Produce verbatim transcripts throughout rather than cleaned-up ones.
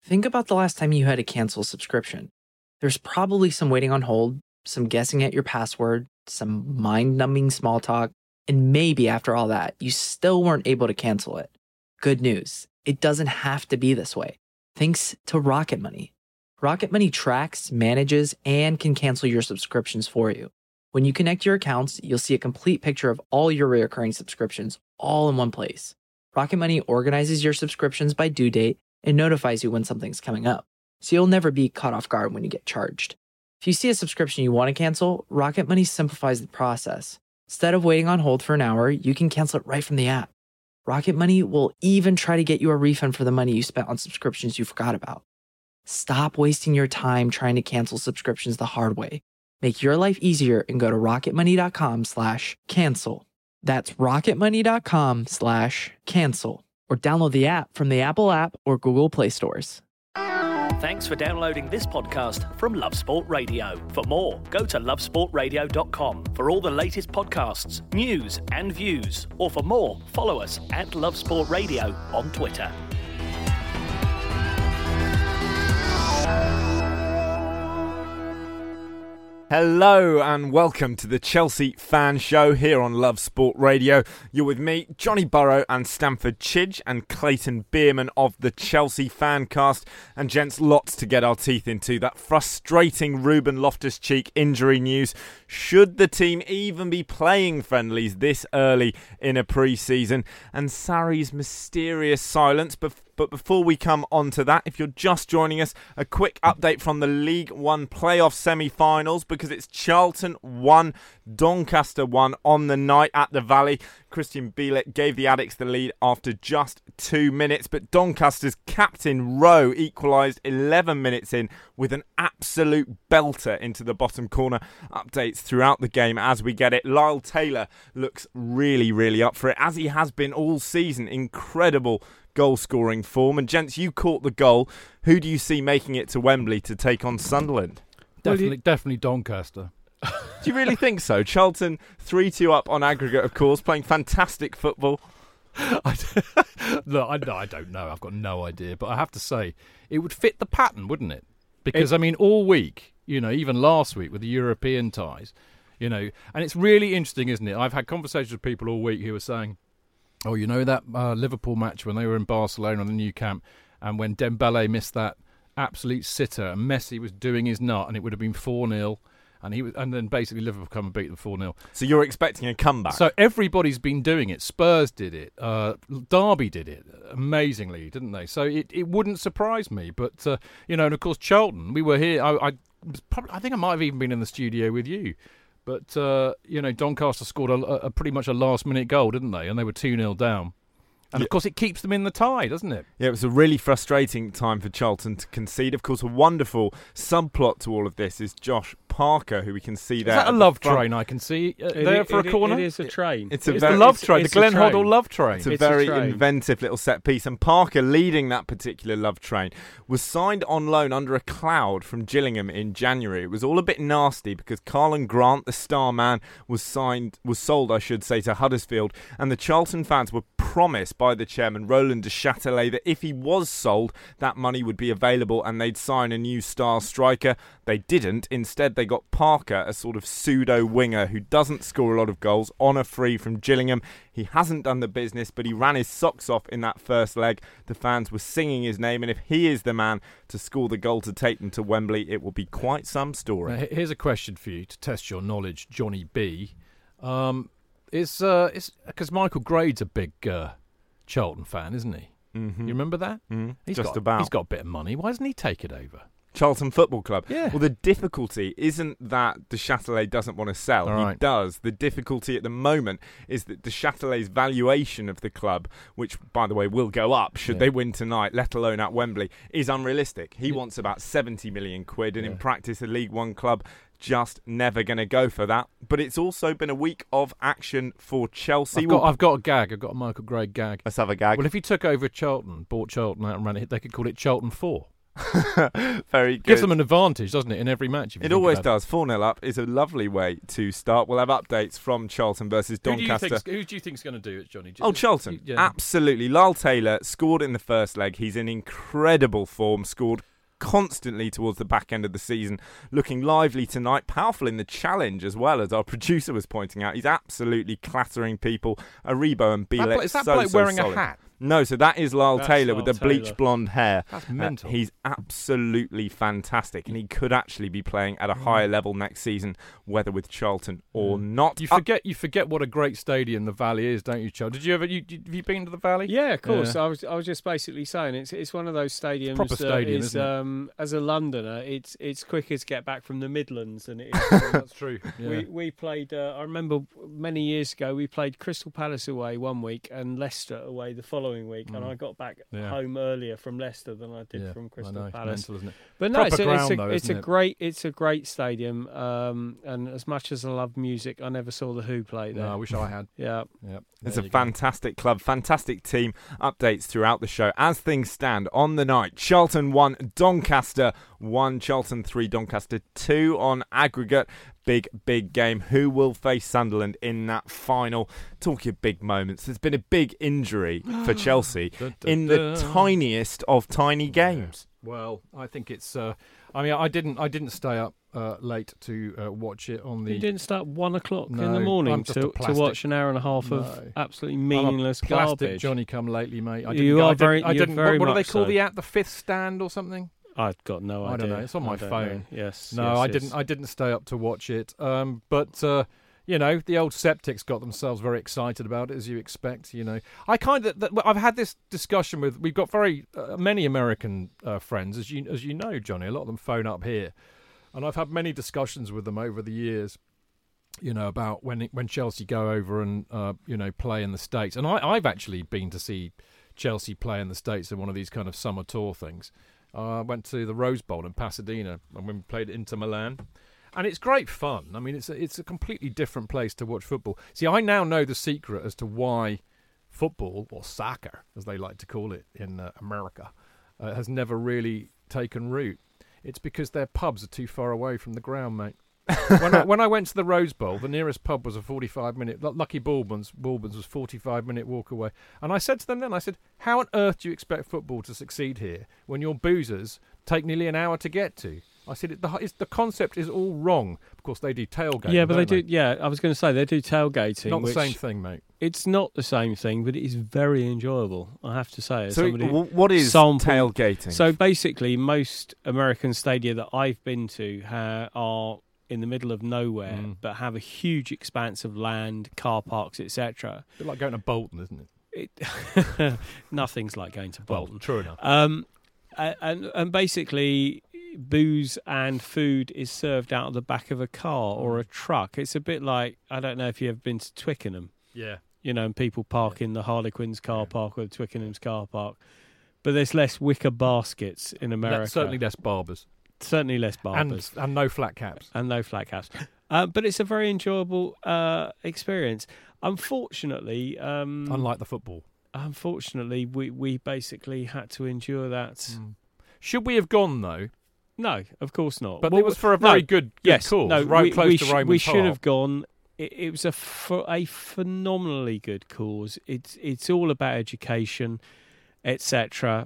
Think about the last time you had to cancel a subscription. There's probably some waiting on hold, some guessing at your password, some mind-numbing small talk, and maybe after all that, you still weren't able to cancel it. Good news, it doesn't have to be this way. Thanks to Rocket Money. Rocket Money tracks, manages, and can cancel your subscriptions for you. When you connect your accounts, you'll see a complete picture of all your recurring subscriptions all in one place. Rocket Money organizes your subscriptions by due date and notifies you when something's coming up, so you'll never be caught off guard when you get charged. If you see a subscription you want to cancel, Rocket Money simplifies the process. Instead of waiting on hold for an hour, you can cancel it right from the app. Rocket Money will even try to get you a refund for the money you spent on subscriptions you forgot about. Stop wasting your time trying to cancel subscriptions the hard way. Make your life easier and go to rocketmoney.com slash cancel. That's rocketmoney.com slash cancel. Or download the app from the Apple app or Google Play stores. Thanks for downloading this podcast from Love Sport Radio. For more, go to love sport radio dot com for all the latest podcasts, news and views. Or for more, follow us at Love Sport Radio on Twitter. Hello and welcome to the Chelsea Fan Show here on Love Sport Radio. You're with me, Johnny Burrow and Stamford Chidge and Clayton Bierman of the Chelsea Fancast. And gents, lots to get our teeth into. That frustrating Ruben Loftus-Cheek injury news. Should the team even be playing friendlies this early in a pre-season? And Sarri's mysterious silence before But before we come on to that, if you're just joining us, a quick update from the League One playoff semi-finals, because it's Charlton one, Doncaster one on the night at the Valley. Christian Bielik gave the Addicts the lead after just two minutes, but Doncaster's captain Rowe equalised eleven minutes in with an absolute belter into the bottom corner. Updates throughout the game as we get it. Lyle Taylor looks really, really up for it, as he has been all season. Incredible goal-scoring form. And gents, you caught the goal. Who do you see making it to Wembley to take on Sunderland? Definitely, you... definitely Doncaster. Do you really think so? Charlton three two up on aggregate, of course, playing fantastic football. I Look, I, no, I don't know. I've got no idea. But I have to say, it would fit the pattern, wouldn't it? Because, it... I mean, all week, you know, even last week with the European ties, you know, and it's really interesting, isn't it? I've had conversations with people all week who are saying, oh, you know that uh, Liverpool match when they were in Barcelona on the new camp, and when Dembele missed that absolute sitter and Messi was doing his nut, and it would have been four nil, and he was, and then basically Liverpool come and beat them four nil. So you're expecting a comeback? So everybody's been doing it. Spurs did it. Uh, Derby did it amazingly, didn't they? So it, it wouldn't surprise me. But, uh, you know, and of course Charlton, we were here. I, I, was probably, I think I might have even been in the studio with you. But, uh, you know, Doncaster scored a, a pretty much a last-minute goal, didn't they? And they were two nil down. And, yeah. Of course, it keeps them in the tie, doesn't it? Yeah, it was a really frustrating time for Charlton to concede. Of course, a wonderful subplot to all of this is Josh Parker, who we can see there. Is that a love train I can see uh, there it, for it, a corner? It is a train. It's, a it's very, the love it's, train, it's the Glenn Hoddle love train. It's a it's very a inventive little set piece. And Parker, leading that particular love train, was signed on loan under a cloud from Gillingham in January. It was all a bit nasty because Carlin Grant, the star man, was signed, was sold, I should say, to Huddersfield. And the Charlton fans were promised by the chairman, Roland de Châtelet, that if he was sold, that money would be available and they'd sign a new star striker. They didn't. Instead, they got Parker, a sort of pseudo winger who doesn't score a lot of goals, on a free from Gillingham. He hasn't done the business, but he ran his socks off in that first leg. The fans were singing his name, and if he is the man to score the goal to take them to Wembley, it will be quite some story. Now, here's a question for you to test your knowledge, Johnny B. Um, is uh, is because Michael Grade's a big uh, Charlton fan, isn't he? Mm-hmm. You remember that? Mm-hmm. He's Just got, about. He's got a bit of money. Why doesn't he take it over? Charlton Football Club. Yeah. Well, the difficulty isn't that de Châtelet doesn't want to sell. All right. He does. The difficulty at the moment is that de Châtelet's valuation of the club, which, by the way, will go up should yeah. they win tonight, let alone at Wembley, is unrealistic. He yeah. wants about seventy million quid, and yeah. in practice, a League One club just never going to go for that. But it's also been a week of action for Chelsea. I've got, I've got a gag. I've got a Michael Grade gag. Let's have a gag. Well, if he took over Charlton, bought Charlton out and ran it, they could call it Charlton four. Very good. Gives them an advantage, doesn't it, in every match? If you It think always about does. four nil up is a lovely way to start. We'll have updates from Charlton versus Who do you Doncaster. think's- Who do you think's going to do it, Johnny? Oh, Charlton. Yeah. Absolutely. Lyle Taylor scored in the first leg. He's in incredible form, scored constantly towards the back end of the season, looking lively tonight, powerful in the challenge as well, as our producer was pointing out. He's absolutely clattering people. Aribo and That Bielek, bloke- is that so, bloke so wearing solid. a hat? No, so that is Lyle That's Taylor Lyle with the Taylor. bleach blonde hair. That's Uh, mental. he's absolutely fantastic, and he could actually be playing at a higher level next season, whether with Charlton or not. You Up- forget you forget what a great stadium the Valley is, don't you, Charles? Did you ever you, you- have you been to the Valley? Yeah, of course. Yeah. I was I was just basically saying it's it's one of those stadiums Proper that stadium, is, isn't it? um, as a Londoner, it's it's quicker to get back from the Midlands than it is. That's true. Yeah. We we played. Uh, I remember many years ago we played Crystal Palace away one week and Leicester away the following week, and Mm. I got back Yeah. home earlier from Leicester than I did Yeah, from I Crystal know, it's Palace. mental, isn't it? But no, Proper it's a, ground, it's a, though, it's a isn't it? great it's a great stadium. Um, and as much as I love music, I never saw the Who play there. No, I wish I had. Yeah. Yep. It's There a you go. fantastic club, fantastic team. Updates throughout the show as things stand on the night. Charlton one, Doncaster one, Charlton three, Doncaster two on aggregate. Big, big game. Who will face Sunderland in that final? Talking of big moments, there's been a big injury for Chelsea Dun, dun, in the dun. tiniest of tiny games. Well, I think it's. Uh, I mean, I didn't. I didn't stay up uh, late to uh, watch it on the. You didn't start one o'clock in No, the morning I'm just a to, to plastic- watch an hour and a half of No. absolutely I'm a meaningless plastic garbage. Johnny come lately, mate. I You didn't, go- are I didn't, very- I you're didn't, very what, what do they much call so. the app? The fifth stand or something? I've got no I idea. don't know. It's on my I don't phone. know. Yes. No, yes, I yes. didn't. I didn't stay up to watch it. Um, but uh, you know, the old Septics got themselves very excited about it, as you expect. You know, I kind of. Th- I've had this discussion with. We've got very uh, many American uh, friends, as you as you know, Johnny. A lot of them phone up here, and I've had many discussions with them over the years. You know, about when it, when Chelsea go over and uh, you know play in the States, and I, I've actually been to see Chelsea play in the States in one of these kind of summer tour things. I uh, went to the Rose Bowl in Pasadena and when we played at Inter Milan. And it's great fun. I mean, it's a, it's a completely different place to watch football. See, I now know the secret as to why football, or soccer, as they like to call it in uh, America, uh, has never really taken root. It's because their pubs are too far away from the ground, mate. when, I, when I went to the Rose Bowl, the nearest pub was a forty-five minute. Lucky Baldwin's, Baldwin's was forty-five minute walk away. And I said to them then, I said, how on earth do you expect football to succeed here when your boozers take nearly an hour to get to? I said, it, the, it's, the concept is all wrong. Of course, they do tailgating. Yeah, but they don't do. Yeah, I was going to say they do tailgating. Not the which same thing, mate. It's not the same thing, but it is very enjoyable. I have to say. As So, somebody w- what is sampled- tailgating? So basically, most American stadia that I've been to ha- are in the middle of nowhere, Mm. but have a huge expanse of land, car parks, et cetera. A bit like going to Bolton, isn't it? It nothing's like going to Bolton. Well, true enough. Um, a- and and basically, booze and food is served out of the back of a car or a truck. It's a bit like, I don't know if you've ever been to Twickenham, Yeah. you know, and people park in the Harlequins car park or the Twickenham's car park. But there's less wicker baskets in America. Le- certainly less barbers. Certainly less barbers. And, and no flat caps. And no flat caps. Uh, but it's a very enjoyable uh, experience. Unfortunately, um, Unlike the football. unfortunately, we, we basically had to endure that. Mm. Should we have gone, though? No, of course not. But Well, it was for a very no, good, good yes, cause, no, right we, close we to sh- Roman We should Park. have gone. It, it was a for a phenomenally good cause. It's it's all about education, et cetera.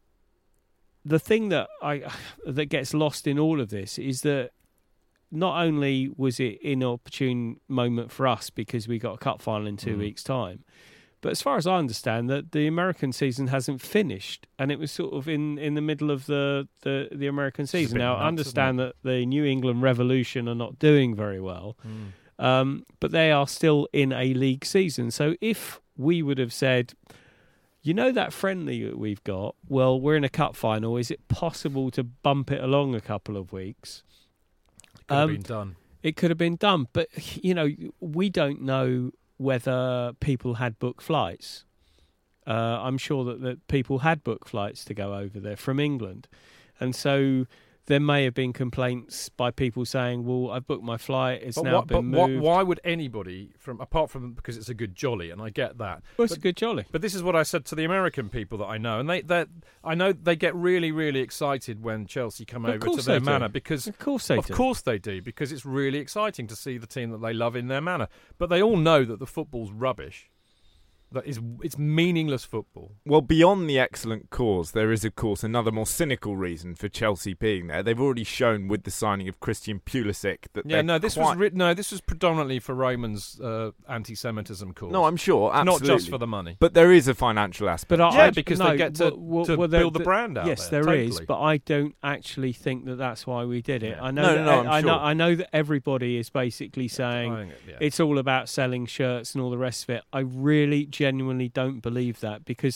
The thing that I that gets lost in all of this is that not only was it an inopportune moment for us because we got a cup final in two Mm. weeks' time, but as far as I understand, that the American season hasn't finished, and it was sort of in, in the middle of the, the, the American a season. bit Now, nuts, I understand that the New England Revolution are not doing very well, Mm. um, but they are still in a league season. So if we would have said, you know that friendly that we've got, well, we're in a cup final, is it possible to bump it along a couple of weeks? Could have Um, been done. It could have been done, but, you know, we don't know whether people had booked flights. Uh, I'm sure that, that people had booked flights to go over there from England. And so there may have been complaints by people saying, well, I've booked my flight, it's But, now what, been but moved. what, why would anybody, from apart from because it's a good jolly, and I get that. Well, it's but, a good jolly. But this is what I said to the American people that I know, and they, they I know they get really, really excited when Chelsea come Of over course to their they do. manor because, Of course they of do. course they do, because it's really exciting to see the team that they love in their manor. But they all know that the football's rubbish. That is, it's meaningless football. Well, beyond the excellent cause, there is, of course, another more cynical reason for Chelsea being there. They've already shown with the signing of Christian Pulisic that Yeah, they're no, this quite... was writ- no, this was predominantly for Roman's uh, anti-Semitism cause. No, I'm sure, absolutely. Not just for the money. But there is a financial aspect. But I, Yeah, I- because no, they get to- well, to well, there- build the brand out Yes, there, there is, totally. but I don't actually think that that's why we did it. Yeah. I know, No, that, no, no, I'm I, I know, sure. I know that everybody is basically saying I think it- yeah. it's all about selling shirts and all the rest of it. I really, genuinely don't believe that because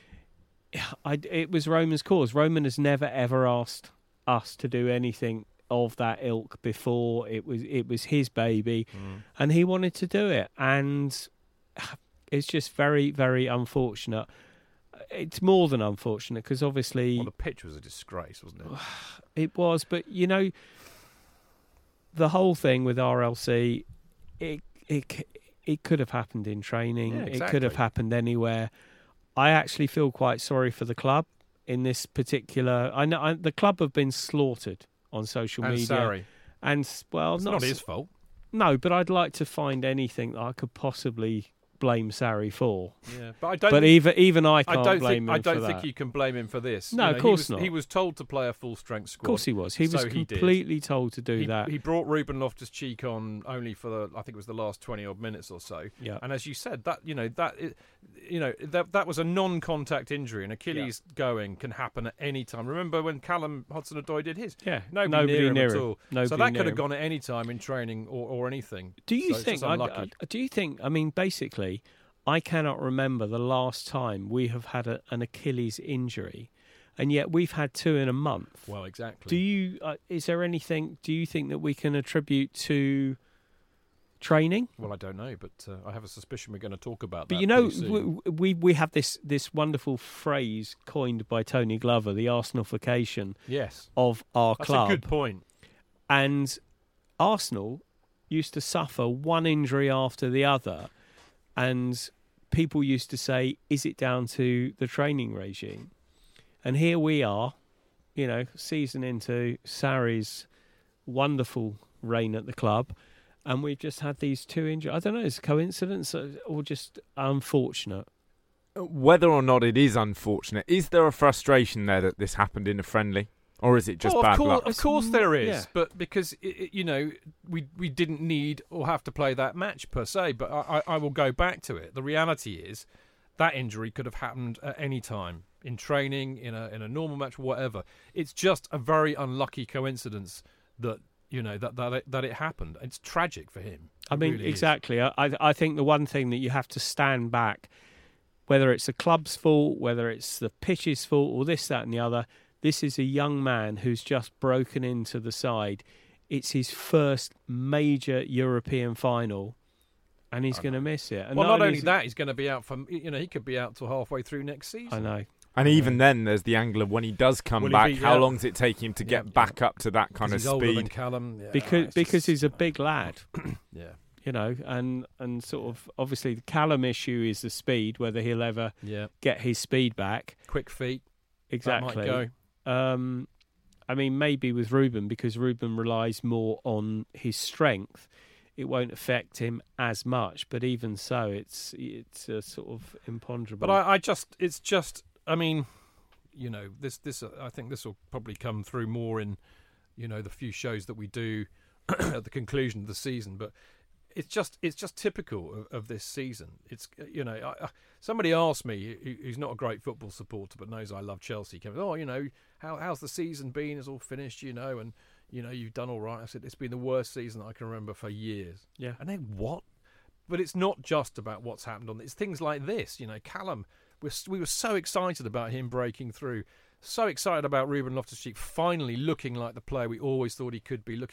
I, it was Roman's cause. Roman has never ever asked us to do anything of that ilk before. It was it was his baby, Mm. and he wanted to do it, and it's just very, very unfortunate. It's more than unfortunate because obviously Well, the pitch was a disgrace, wasn't it? it was, but you know, the whole thing with R L C, it it it could have happened in training. Yeah, It could have exactly. happened anywhere. I actually feel quite sorry for the club in this particular. I know I, the club have been slaughtered on social And media, Sarri. and s- well, It's not, not s- his fault. No, but I'd like to find anything that I could possibly blame Sarri for. Yeah, but I don't. But think, even even I I can't don't blame think. him I don't for think that. you can blame him for this. No, You of know, course he was, not. He was told to play a full strength squad. Of course he was. He So was he did. completely told to do he, that. he brought Ruben Loftus-Cheek on only for the, I think it was the last twenty odd minutes or so. Yeah. And as you said, that you know that it, you know that that was a non-contact injury, and Achilles going can happen at any time. Remember when Callum Hudson-Odoi did his? Yeah, Nobody, near him at all. Nobody so that near could have him. gone at any time in training or, or anything. Do you So it's think? just I, unlucky. I- do you think? I mean, basically, I cannot remember the last time we have had a, an Achilles injury, and yet we've had two in a month. Well, exactly. Do you? Uh, is there anything? Do you think that we can attribute to training? Well, I don't know, but uh, I have a suspicion we're going to talk about But that. you know, pretty soon. we, we we have this this wonderful phrase coined by Tony Glover, the Arsenalification yes, of our that's club. a good point. And Arsenal used to suffer one injury after the other, and people used to say, is it down to the training regime? And here we are, you know, season into Sarri's wonderful reign at the club, and we've just had these two injuries. I don't know, is it coincidence or just unfortunate? Whether or not it is unfortunate, is there a frustration there that this happened in a friendly? Or is it just oh, bad of course, luck? Of course there is, Yeah. but because it, it- you know we we didn't need or have to play that match per se. But I, I, I will go back to it. The reality is that injury could have happened at any time in training, in a in a normal match, whatever. It's just a very unlucky coincidence that you know that that it, that it happened. It's tragic for him. I It mean, really is. exactly. I, I I think the one thing that you have to stand back, whether it's the club's fault, whether it's the pitch's fault, or this, that, and the other, this is a young man who's just broken into the side. It's his first major European final, and he's I going to know. miss it. And Well, not only is it- that, he's going to be out for you know he could be out till halfway through next season. I know. And even then, there's the angle of when he does come Will he back, be- how yeah. long does it take him to Yeah, get yeah. back up to that kind 'Cause of he's older than speed? Callum. Yeah, Because it's because just- he's a big lad, yeah. you know, and and sort of obviously the Callum issue is the speed, whether he'll ever Yeah, get his speed back. quick feet. Exactly. That might go. Um, I mean, maybe with Ruben, because Ruben relies more on his strength, it won't affect him as much. But even so, it's it's a sort of imponderable. But I, I just, it's just, I mean, you know, this, this, uh, I think this will probably come through more in, you know, the few shows that we do at the conclusion of the season. But it's just, it's just typical of, of this season. It's, you know, I, I, somebody asked me, who, who's not a great football supporter but knows I love Chelsea, came, oh, you know, how how's the season been? It's all finished, you know, and you know you've done all right. I said it's been the worst season I can remember for years. Yeah. And then what? But it's not just about what's happened on. It's things like this. You know, Callum. We're, we were so excited about him breaking through. So excited about Ruben Loftus-Cheek finally looking like the player we always thought he could be. Looking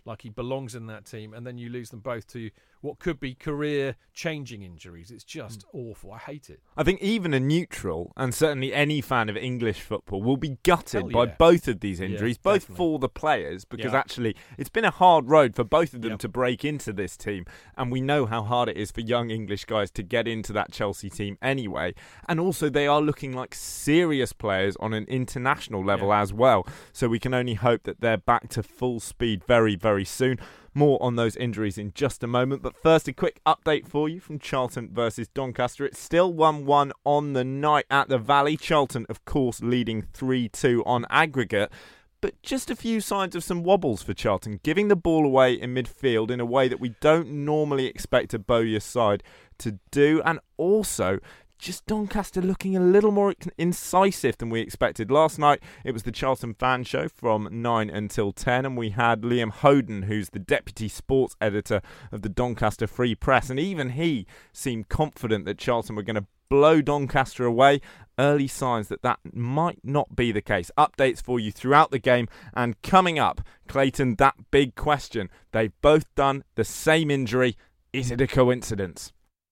like he belongs in that team, and then you lose them both to what could be career-changing injuries. It's just mm. awful. I hate it. I think even a neutral, and certainly any fan of English football, will be gutted Hell by yeah. both of these injuries, Yeah, both definitely. for the players, because Yeah. actually it's been a hard road for both of them Yep. to break into this team, and we know how hard it is for young English guys to get into that Chelsea team anyway. And also they are looking like serious players on an international level Yeah. as well, so we can only hope that they're back to full speed very, very soon. More on those injuries in just a moment, but first a quick update for you from Charlton versus Doncaster. It's still one one on the night at the Valley. Charlton, of course, leading three two on aggregate, but just a few signs of some wobbles for Charlton, giving the ball away in midfield in a way that we don't normally expect a Bowyer side to do, and also just Doncaster looking a little more incisive than we expected. Last night, it was the Charlton Fan Show from nine until ten, and we had Liam Hoden, who's the deputy sports editor of the Doncaster Free Press, and even he seemed confident that Charlton were going to blow Doncaster away. Early signs that that might not be the case. Updates for you throughout the game, and coming up, Clayton, that big question. They've both done the same injury. Is it a coincidence?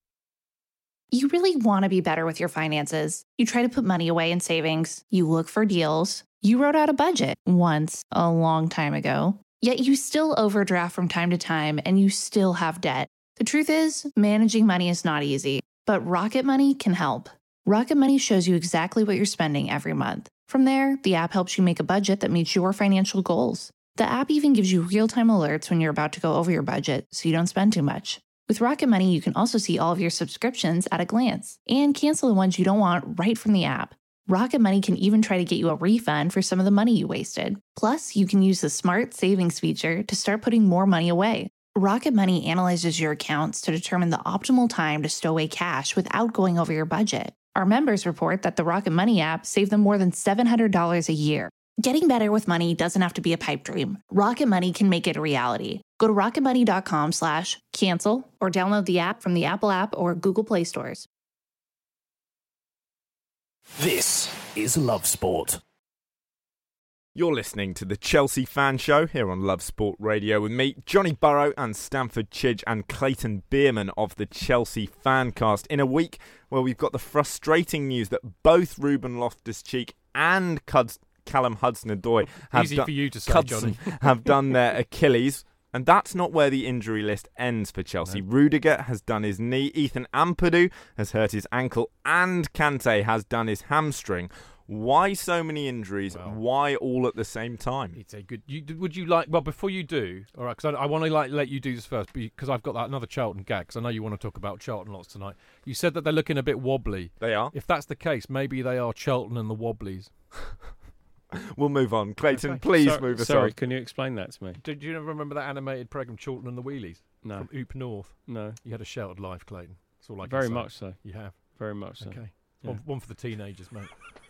You really want to be better with your finances. You try to put money away in savings. You look for deals. You wrote out a budget once, a long time ago. Yet you still overdraft from time to time and you still have debt. The truth is, managing money is not easy, but Rocket Money can help. Rocket Money shows you exactly what you're spending every month. From there, the app helps you make a budget that meets your financial goals. The app even gives you real-time alerts when you're about to go over your budget so you don't spend too much. With Rocket Money, you can also see all of your subscriptions at a glance and cancel the ones you don't want right from the app. Rocket Money can even try to get you a refund for some of the money you wasted. Plus, you can use the Smart Savings feature to start putting more money away. Rocket Money analyzes your accounts to determine the optimal time to stow away cash without going over your budget. Our members report that the Rocket Money app saved them more than seven hundred dollars a year. Getting better with money doesn't have to be a pipe dream. Rocket Money can make it a reality. Go to rocketmoney.com slash cancel or download the app from the Apple app or Google Play stores. This is Love Sport. You're listening to the Chelsea Fan Show here on Love Sport Radio with me, Johnny Burrow, and Stamford Chidge and Clayton Bierman of the Chelsea Fancast, in a week where we've got the frustrating news that both Ruben Loftus-Cheek and Cuds- Callum Hudson-Odoi have, Easy done- for you to say, Hudson Johnny. have done their Achilles. And that's not where the injury list ends for Chelsea. No. Rudiger has done his knee, Ethan Ampadu has hurt his ankle, and Kante has done his hamstring. Why so many injuries? Well, Why all at the same time? It's a good. You, would you like? Well, before you do, all right, because I, I want to like let you do this first, because I've got that another Charlton gag. Because I know you want to talk about Charlton lots tonight. You said that they're looking a bit wobbly. They are. If that's the case, maybe they are Charlton and the Wobblies. We'll move on. Clayton, Okay. please So- move us sorry, on. can you explain that to me? Did you ever remember that animated program, Charlton and the Wheelies? No, From Oop North. no. You had a sheltered life, Clayton. That's all I can Very say. much so. You have. Very much so. Okay. Yeah. One, one for the teenagers, mate.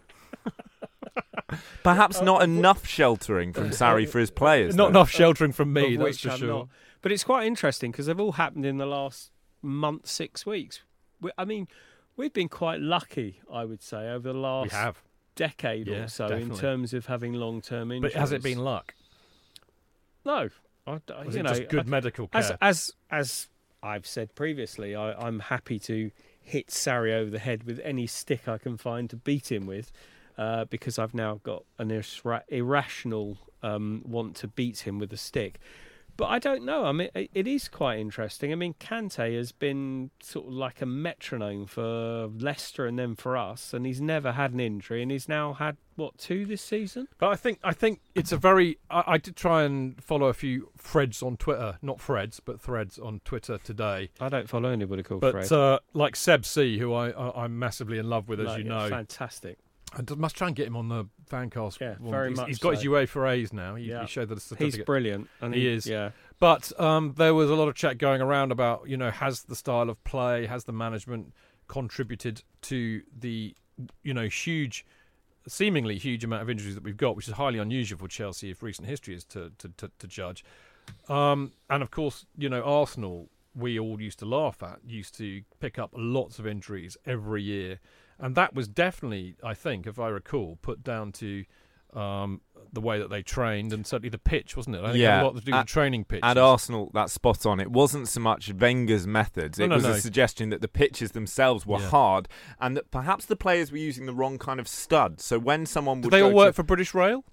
Perhaps not enough sheltering from Sarri for his players. Not though. enough sheltering from me, Of that's which for I'm sure. not. But it's quite interesting because they've all happened in the last month, six weeks. We, I mean, we've been quite lucky, I would say, over the last We have. decade Yeah, or so definitely. in terms of having long-term injuries. But has it been luck? No. I, I- Was you it know, just good I- medical care? as as as I've said previously, I, I'm happy to hit Sarri over the head with any stick I can find to beat him with, uh, because I've now got an irra- irrational um, want to beat him with a stick. But I don't know. I mean, it, it is quite interesting. I mean, Kante has been sort of like a metronome for Leicester and then for us, and he's never had an injury, and he's now had what two this season. But I think I think it's a very. I, I did try and follow a few threads on Twitter, not threads, but threads on Twitter today. I don't follow anybody called But Fred. uh, like Seb C, who I, I I'm massively in love with, as No, you yeah, know, fantastic. I d- must try and get him on the fancast. Yeah, one. very he's, much He's got so. his U A for A's now. He, Yeah. he showed that He's certificate. brilliant. And He is. Yeah. But um, there was a lot of chat going around about, you know, has the style of play, has the management contributed to the, you know, huge, seemingly huge amount of injuries that we've got, which is highly unusual for Chelsea if recent history is to to, to, to judge. Um, and of course, you know, Arsenal, we all used to laugh at, used to pick up lots of injuries every year. And that was definitely, I think, if I recall, put down to um, the way that they trained, and certainly the pitch, wasn't it? I think Yeah. it had a lot to do with At- the training pitch. At Arsenal, that's spot on. It wasn't so much Wenger's methods. No, It no, was no. a suggestion that the pitches themselves were Yeah. hard and that perhaps the players were using the wrong kind of stud. So when someone Did would they go all work to- for British Rail?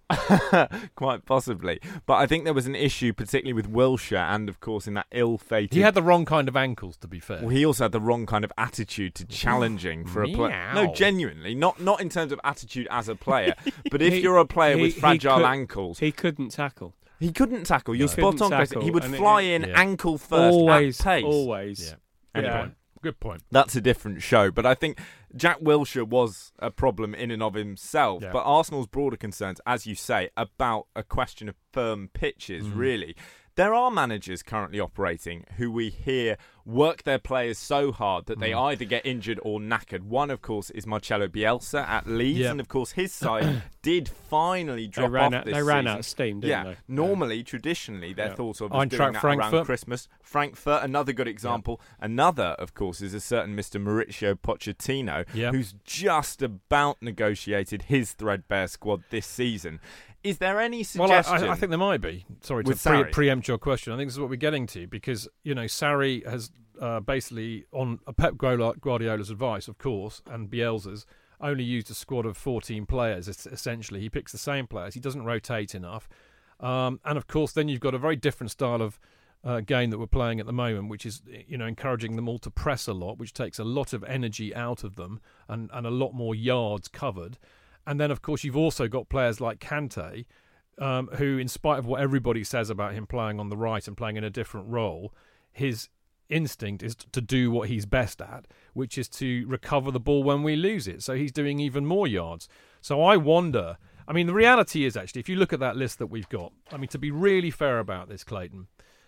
Quite possibly. But I think there was an issue, particularly with Wilshere and, of course, in that ill-fated... He had the wrong kind of ankles, to be fair. Well, he also had the wrong kind of attitude to challenging for a player. No, Meow. genuinely. Not not in terms of attitude as a player, but if He- you're a player he- with he fragile could- ankles... He couldn't tackle. He couldn't tackle. You're No. spot Couldn't on, Chris. tackle, He would and it- fly in yeah. ankle first always, at pace. always. Yeah. Anyway. Yeah. Good point. That's a different show. But I think Jack Wilshere was a problem in and of himself. Yeah. But Arsenal's broader concerns, as you say, about a question of firm pitches, Mm. really. There are managers currently operating who we hear work their players so hard that they Mm. either get injured or knackered. One, of course, is Marcelo Bielsa at Leeds. Yeah. And, of course, his side did finally They drop ran off out. this They ran season. out of steam, didn't Yeah, they? normally, traditionally, they're Yeah. thought of as Eintracht doing that around Frankfurt. Christmas. Frankfurt, another good example. Another, of course, is a certain Mister Mauricio Pochettino, Yeah. who's just about negotiated his threadbare squad this season. Is there any Well, suggestion? I, I, I think there might be. Sorry to With pre- Sarri? preempt your question. I think this is what we're getting to because, you know, Sarri has uh, basically, on uh, Pep Guardiola's advice, of course, and Bielsa's, only used a squad of fourteen players, es- essentially. He picks the same players. He doesn't rotate enough. Um, and, of course, then you've got a very different style of uh, game that we're playing at the moment, which is, you know, encouraging them all to press a lot, which takes a lot of energy out of them and, and a lot more yards covered. And then, of course, you've also got players like Kante, um, who, in spite of what everybody says about him playing on the right and playing in a different role, his instinct is to do what he's best at, which is to recover the ball when we lose it. So he's doing even more yards. So I wonder... I mean, the reality is, actually, if you look at that list that we've got, I mean, to be really fair about this, Clayton...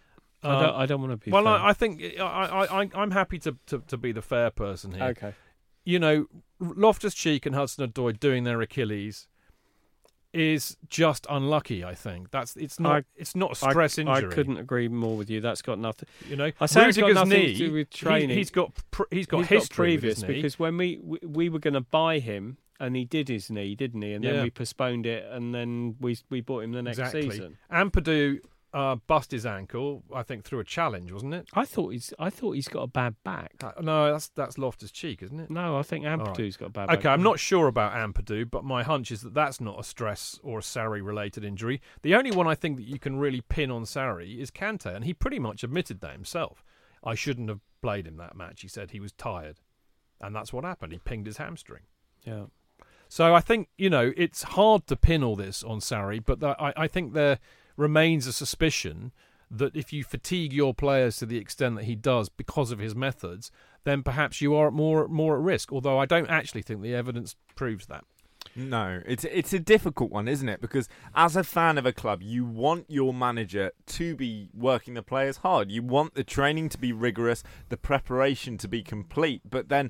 I don't. I don't want to be. Well, fair. I, I think I, I, I, I'm happy to, to, to be the fair person here. Okay. You know, Loftus-Cheek and Hudson-Odoi doing their Achilles is just unlucky. I think that's it's not I- it's not a stress I, injury. I couldn't agree more with you. That's got nothing. You know, I say it's got Rudiger's nothing knee. to do with he- training. he's got pr- he's got He's history got previous with his knee. because when we we, we were going to buy him and he did his knee, didn't he? And then Yeah. we postponed it, and then we we bought him the next exactly. season. Ampadu uh, bust his ankle, I think, through a challenge, wasn't it? I thought he's I thought he's got a bad back. Uh, no, that's that's Loftus-Cheek, isn't it? No, I think Ampadu's got a bad Okay, back. I'm not sure about Ampadu, but my hunch is that that's not a stress or a Sarri-related injury. The only one I think that you can really pin on Sarri is Kante, and he pretty much admitted that himself. I shouldn't have played him that match. He said he was tired, and that's what happened. He pinged his hamstring. Yeah. So I think, you know, it's hard to pin all this on Sarri, but th- I, I think there remains a suspicion that if you fatigue your players to the extent that he does because of his methods, then perhaps you are more more at risk, although I don't actually think the evidence proves that. No, it's it's a difficult one, isn't it? Because as a fan of a club, you want your manager to be working the players hard. You want the training to be rigorous, the preparation to be complete. But then,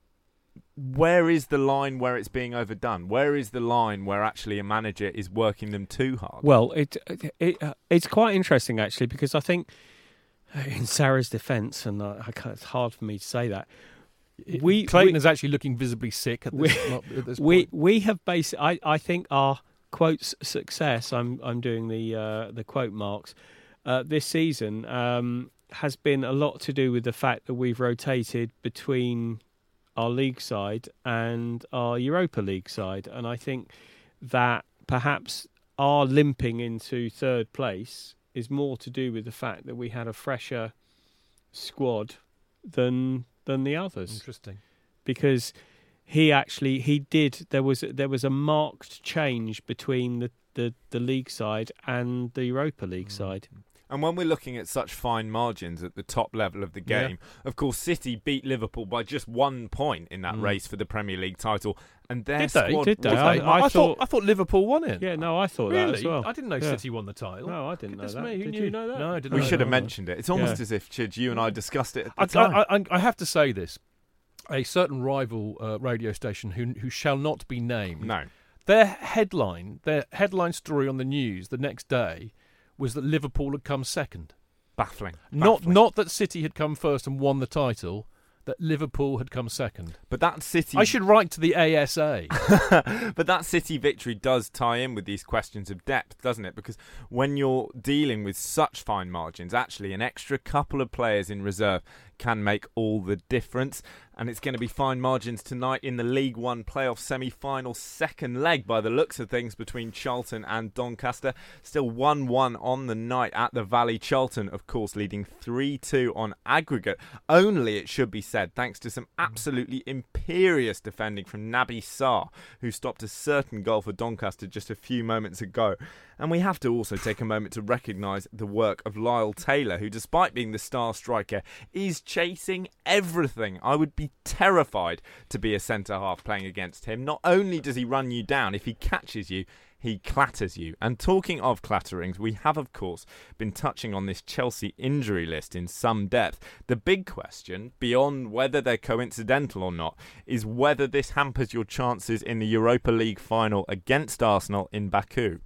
where is the line where it's being overdone? Where is the line where actually a manager is working them too hard? Well, it, it, it uh, it's quite interesting actually because I think in Sarah's defence, and I, I can't, it's hard for me to say that. We Clayton we, is actually looking visibly sick at this, at this we point. we have based. I, I think our quotes success. I'm I'm doing the uh, the quote marks uh, this season um, has been a lot to do with the fact that we've rotated between our league side and our Europa League side, and I think that perhaps our limping into third place is more to do with the fact that we had a fresher squad than than the others. Interesting. Because he actually he did there was there was a marked change between the, the, the league side and the Europa League Mm. side. And when we're looking at such fine margins at the top level of the game, Yeah. of course, City beat Liverpool by just one point in that Mm. race for the Premier League title, and their Did they? squad Did they? was- I- I, I thought thought- I thought Liverpool won it. Yeah, no, I thought that really? as well. I didn't know Yeah. City won the title. No, I didn't Goodness know that. me, who Did knew you know that? No, I didn't we know should that. have mentioned it. It's almost Yeah. as if Chidge, you and I discussed it at the I, time. I, I, I have to say this. A certain rival uh, radio station who who shall not be named. no. Their headline, their headline story on the news the next day was that Liverpool had come second. Baffling. Not Baffling. not that City had come first and won the title. that Liverpool had come second. But that City... I should write to the A S A. But that City victory does tie in with these questions of depth, doesn't it? Because when you're dealing with such fine margins, actually an extra couple of players in reserve can make all the difference. And it's going to be fine margins tonight in the League One playoff semi-final second leg by the looks of things between Charlton and Doncaster. Still one one on the night at the Valley. Charlton, of course, leading three two on aggregate. Only, it should be said, thanks to some absolutely imperious defending from Naby Sarr, who stopped a certain goal for Doncaster just a few moments ago. And we have to also take a moment to recognise the work of Lyle Taylor, who, despite being the star striker, is chasing everything. I would be terrified to be a centre-half playing against him. Not only does he run you down, if he catches you, he clatters you. And talking of clatterings, we have, of course, been touching on this Chelsea injury list in some depth. The big question, beyond whether they're coincidental or not, is whether this hampers your chances in the Europa League final against Arsenal in Baku.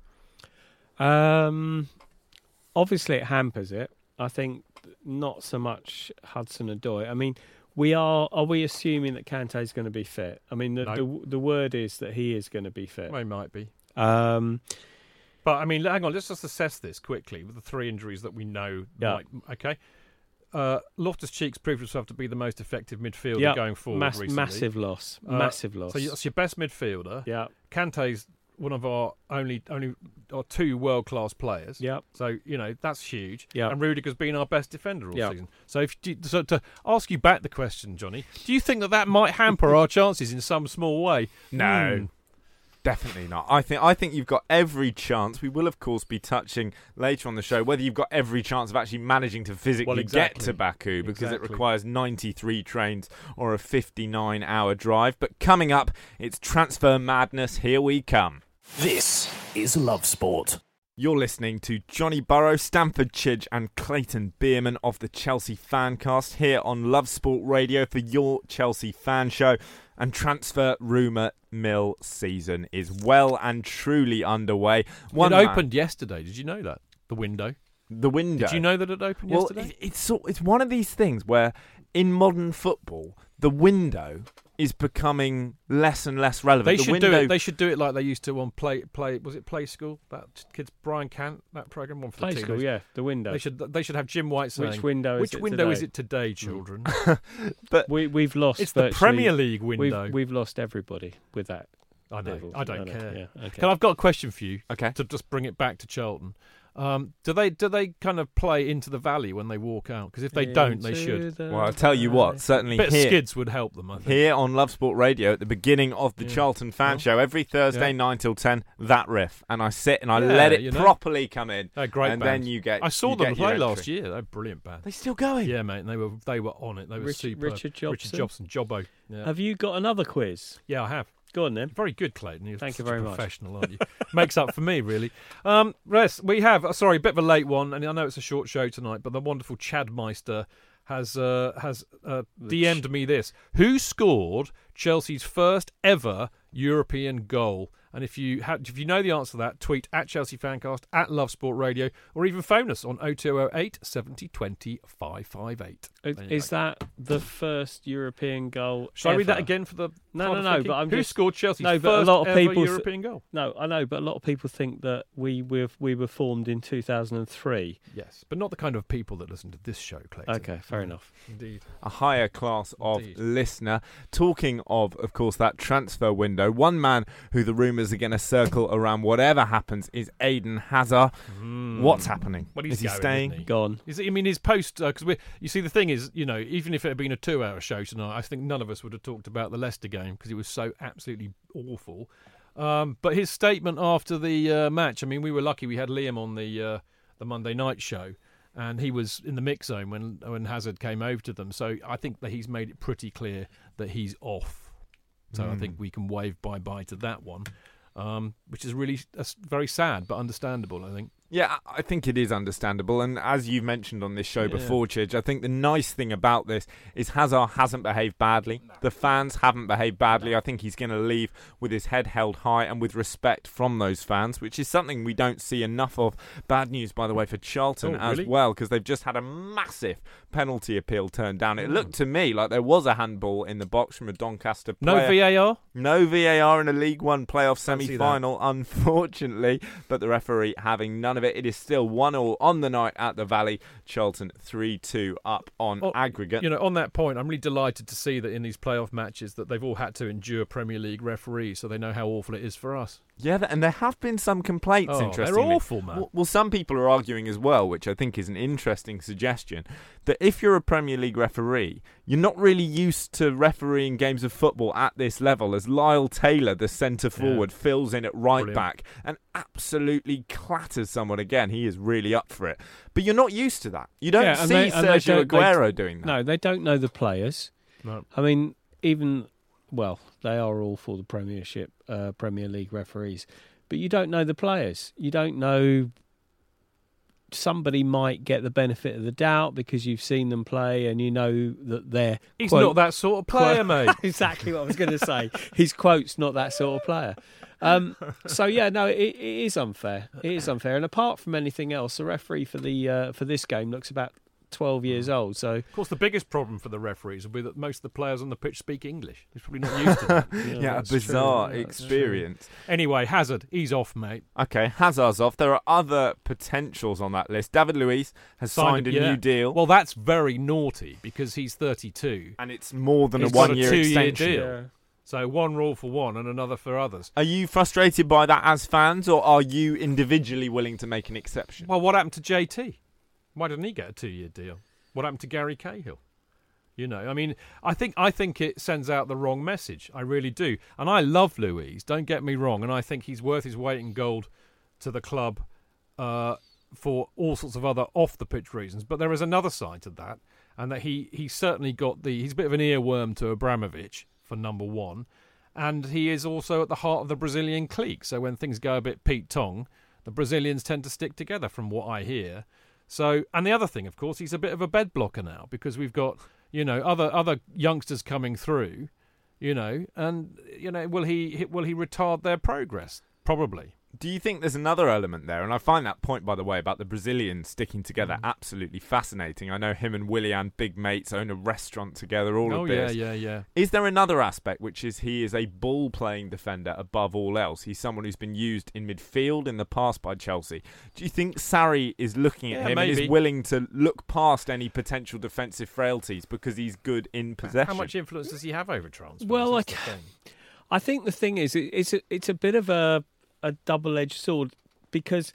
Um, obviously, it hampers it. I think not so much Hudson-Odoi. I mean, we are. Are we assuming that Kante is going to be fit? I mean, the, No. the the word is that he is going to be fit. Well, he might be. Um, But, I mean, hang on, let's just assess this quickly with the three injuries that we know. Yeah. Might, okay. Uh, Loftus-Cheek's proved himself to be the most effective midfielder yeah, going forward mass, recently. massive loss. Uh, massive loss. So that's your best midfielder. yeah, Kante's one of our only only or two world class players. yeah. So you know that's huge. Yeah. And Rudiger's been our best defender all Yeah. season. So if do you- so to ask you back the question, Johnny, do you think that that might hamper our chances in some small way? No. Hmm. Definitely not. I think I think you've got every chance. We will, of course, be touching later on the show whether you've got every chance of actually managing to physically Well, exactly. get to Baku, because it Exactly. requires ninety-three trains or a fifty-nine hour drive. But coming up, it's Transfer Madness. Here we come. This is Love Sport. You're listening to Johnny Burrow, Stamford Chidge and Clayton Bierman of the Chelsea Fancast here on Love Sport Radio for your Chelsea fan show. And transfer rumour mill season is well and truly underway. One it man- opened yesterday. Did you know that? The window. the window. Did you know that it opened Well, yesterday? it, it's sort, it's one of these things where in modern football, the window is becoming less and less relevant. They the should window, do it. They should do it like they used to on play. Play was it Play School? That kids Brian Cant that program one for Play the school, teenagers. yeah. The window. They should. They should have Jim White saying, Which window is Which it window today? is it today, children? but We we've lost. It's the virtually- Premier League window. We've, we've lost everybody with that. I know. level. I don't No, no, care. Yeah, okay. Can I've got a question for you okay. to just bring it back to Charlton. Um, do they do they kind of play into the valley when they walk out? Because if they don't, they Into should. the Well, I'll tell you what. valley. Certainly A bit of here, skids would help them. I think. here on Love Sport Radio at the beginning of the Yeah. Charlton Fan Well, Show every Thursday yeah. nine till ten. That riff, and I sit and I Yeah, let it you know. properly come in, They're a great and band. then you get. I saw you them get your play last entry. year. They're a brilliant band. They still going? Yeah, mate. And they were they were on it. They were Rich- super. Richard Jobson. Richard Jobson. Jobbo. Yeah. Have you got another quiz? yeah, I have. Go on then. Very good, Clayton. You're Thank you such very a much. professional, aren't you? Makes up for me, really. Um, Res, we have, uh, sorry, a bit of a late one, and I know it's a short show tonight, but the wonderful Chad Meister has uh, has uh, D M'd me this. Who scored Chelsea's first ever European goal? And if you ha- if you know the answer to that, tweet at Chelsea Fancast, at Love Sport Radio, or even phone us on oh two oh eight, seventy, twenty, five five eight. Is, There you is go. that the first European goal? Shall I read that ever? again for the No, hard no, of no, thinking? but I'm Who just- scored Chelsea's No, but a first lot of ever people th- European goal? No, I know, but a lot of people think that we were we were formed in two thousand three. Yes, but not the kind of people that listen to this show, Clayton. Okay, fair enough. Indeed. A higher class of Indeed. listener. Talking of, of course, that transfer window, one man who the rumours are going to circle around whatever happens is Aiden Hazard. Mm. What's happening? Well, he's is he going, staying? isn't he? Gone. Is it, I mean, his post, because we you see, the thing is, you know, even if it had been a two-hour show tonight, I think none of us would have talked about the Leicester game because it was so absolutely awful. Um, but his statement after the uh, match, I mean, we were lucky we had Liam on the uh, the Monday night show, and he was in the mix zone when when Hazard came over to them. So I think that he's made it pretty clear that he's off. So I Mm. think we can wave bye-bye to that one, um, which is really uh, very sad but understandable, I think. Yeah, I think it is understandable, and as you've mentioned on this show Yeah. before, Chidge, I think the nice thing about this is Hazard hasn't behaved badly. No. The fans haven't behaved badly. No. I think he's going to leave with his head held high and with respect from those fans, which is something we don't see enough of. Bad news, by the way, for Charlton oh, as really? well, because they've just had a massive penalty appeal turned down. It looked to me like there was a handball in the box from a Doncaster player. No V A R? No V A R in a League One playoff Fancy semi-final, unfortunately, but the referee having none of it. It is still one all on the night at the Valley. Charlton three two up on oh, aggregate. You know, on that point, I'm really delighted to see that in these playoff matches that they've all had to endure Premier League referees, so they know how awful it is for us. Yeah, and there have been some complaints, oh, interestingly. They're awful, man. Well, well, some people are arguing as well, which I think is an interesting suggestion, that if you're a Premier League referee, you're not really used to refereeing games of football at this level, as Lyle Taylor, the centre-forward, yeah. fills in at right Brilliant. back and absolutely clatters someone again. He is really up for it. But you're not used to that. You don't yeah, see they, Sergio Aguero they, doing that. No, they don't know the players. No. I mean, even, well, they are all for the Premiership, uh, Premier League referees. But you don't know the players. You don't know. Somebody might get the benefit of the doubt because you've seen them play and you know that they're... He's quote, not that sort of player, quote, mate. Exactly what I was going to say. His quote's not that sort of player. Um, so, yeah, no, it, it is unfair. It is unfair. And apart from anything else, the referee for the uh, for this game looks about twelve years old. So, of course, the biggest problem for the referees will be that most of the players on the pitch speak English. He's probably not used to that. yeah, yeah a bizarre true. experience. Anyway, Hazard, he's off, mate. Okay, Hazard's off. There are other potentials on that list. David Luiz has signed, signed a yeah. new deal. Well, that's very naughty because he's thirty-two. And it's more than he's a one-year got a two-year extension. deal. Yeah. So one rule for one and another for others. Are you frustrated by that as fans, or are you individually willing to make an exception? Well, what happened to J T? Why didn't he get a two-year deal? What happened to Gary Cahill? You know, I mean, I think I think it sends out the wrong message. I really do. And I love Luiz, don't get me wrong, and I think he's worth his weight in gold to the club uh, for all sorts of other off-the-pitch reasons. But there is another side to that, and that he, he certainly got the... He's a bit of an earworm to Abramovich, for number one, and he is also at the heart of the Brazilian clique. So when things go a bit Pete Tong, the Brazilians tend to stick together, from what I hear. So, and the other thing, of course, he's a bit of a bed blocker now because we've got, you know, other other youngsters coming through, you know, and you know, will he will he retard their progress? Probably. Do you think there's another element there? And I find that point, by the way, about the Brazilians sticking together mm. absolutely fascinating. I know him and Willian, big mates, own a restaurant together, all oh, of this. Oh, yeah, yeah, yeah. Is there another aspect, which is he is a ball-playing defender above all else? He's someone who's been used in midfield in the past by Chelsea. Do you think Sarri is looking at yeah, him maybe. and is willing to look past any potential defensive frailties because he's good in possession? How much influence does he have over transfers? Well, like, I think the thing is, it's a, it's a bit of a... a double-edged sword, because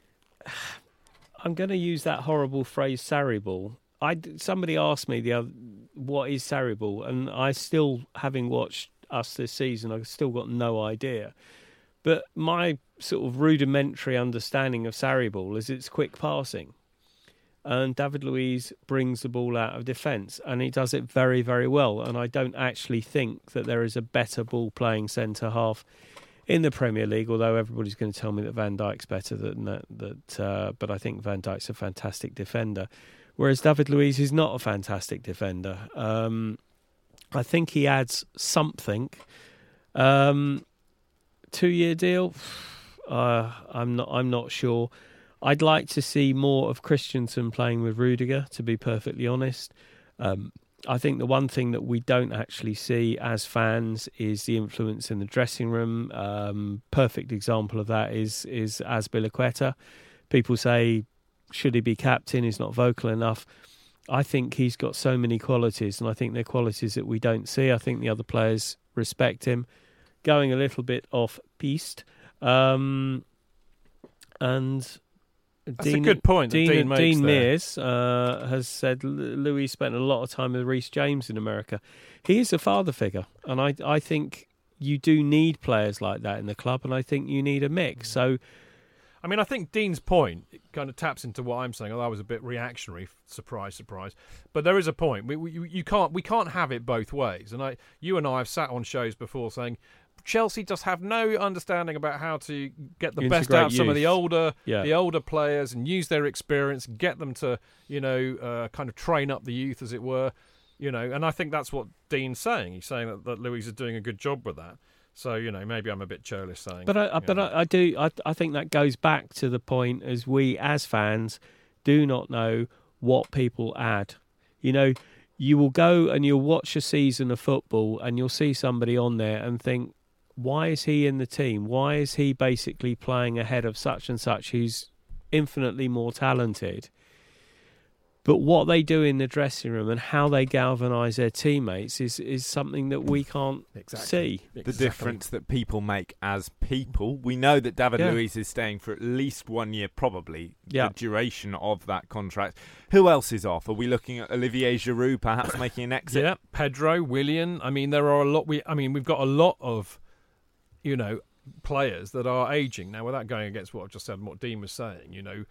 I'm going to use that horrible phrase Sarri ball. I somebody asked me the other, what is Sarri ball, and I still, having watched us this season, I've still got no idea. But my sort of rudimentary understanding of Sarri ball is it's quick passing, and David Luiz brings the ball out of defence, and he does it very, very well. And I don't actually think that there is a better ball-playing centre half in the Premier League, although everybody's going to tell me that Van Dijk's better than that, that uh, but I think Van Dijk's a fantastic defender, whereas David Luiz is not a fantastic defender. Um, I think he adds something. Um, two-year deal, uh, I'm not. I'm not sure. I'd like to see more of Christensen playing with Rudiger, to be perfectly honest. Um, I think the one thing that we don't actually see as fans is the influence in the dressing room. Um, perfect example of that is is Azpilicueta. People say, should he be captain? He's not vocal enough. I think he's got so many qualities, and I think they're qualities that we don't see. I think the other players respect him. Going a little bit off piste. Um, and... That's Dean, a good point that Dean, Dean makes Dean there. Mears uh, has said Louis spent a lot of time with Reece James in America. He is a father figure, and I, I think you do need players like that in the club, and I think you need a mix. So, I mean, I think Dean's point kind of taps into what I'm saying, although I was a bit reactionary. Surprise, surprise. But there is a point. We, we, you can't, we can't have it both ways. And I, you and I have sat on shows before saying Chelsea just have no understanding about how to get the best Integrate out of some of the youth. older, Yeah. the older players and use their experience, get them to, you know, uh, kind of train up the youth, as it were, you know. And I think that's what Dean's saying. He's saying that, that Louise is doing a good job with that. So, you know, maybe I'm a bit churlish saying. But I, I but I, I do. I, I think that goes back to the point as we, as fans, do not know what people add. You know, you will go and you'll watch a season of football and you'll see somebody on there and think, why is he in the team? Why is he basically playing ahead of such and such who's infinitely more talented? But what they do in the dressing room and how they galvanise their teammates is, is something that we can't Exactly. see. The Exactly. difference that people make as people. We know that David Yeah. Luiz is staying for at least one year, probably Yeah. the duration of that contract. Who else is off? Are we looking at Olivier Giroud perhaps making an exit? Yeah, Pedro, Willian. I mean, there are a lot. We, I mean, we've got a lot of, you know, players that are aging now. Without going against what I've just said and what Dean was saying, you know,